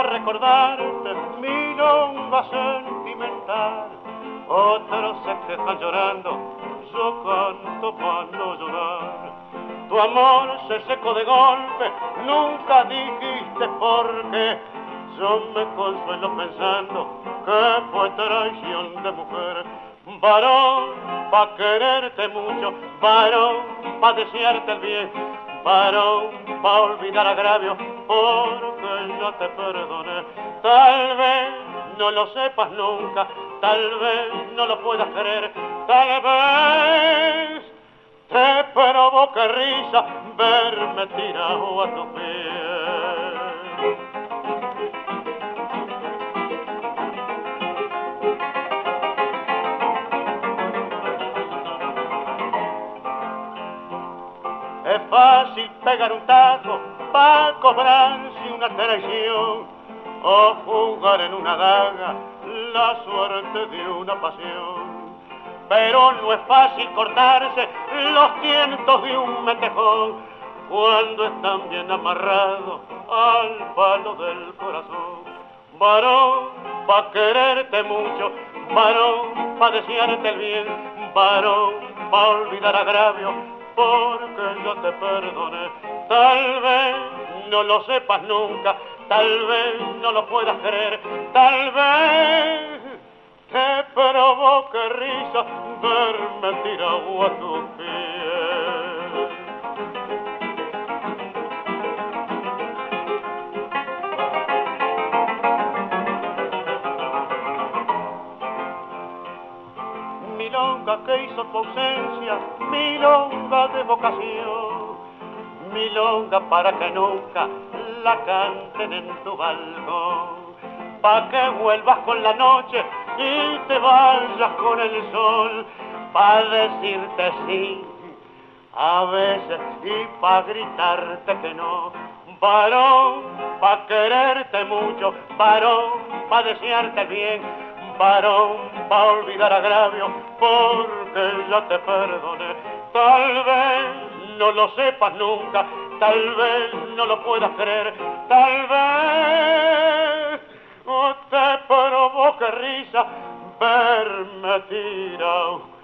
recordarte milonga sentimental. Otros se quejan llorando, yo canto para no llorar. Tu amor se secó de golpe, nunca dijiste por qué. Yo me consuelo pensando que fue traición de mujer. Varón, pa' quererte mucho, varón, pa' desearte el bien, varón, pa' olvidar agravio, porque yo te perdoné. Tal vez no lo sepas nunca, tal vez no lo puedas creer, tal vez te provoque risa verme tirado a tus pies. Es fácil pegar un tajo para cobrarse una traición o jugar en una daga la suerte de una pasión. Pero no es fácil cortarse los tientos de un metejón cuando están bien amarrados al palo del corazón. Varón, pa' quererte mucho, varón, pa' desearte el bien, varón, pa' olvidar agravio, porque yo te perdoné. Tal vez no lo sepas nunca, tal vez no lo puedas creer, tal vez te provoque risa verme tirado a tus pies. Milonga que hizo tu ausencia, milonga de vocación, milonga para que nunca la canten en tu balcón, pa' que vuelvas con la noche y te vayas con el sol, pa' decirte sí a veces y pa' gritarte que no. Varón, pa' quererte mucho, varón, pa' desearte bien, varón, pa' olvidar agravio, porque ya te perdoné. Tal vez no lo sepas nunca, tal vez no lo puedas creer, tal vez te provoque risa verme tirado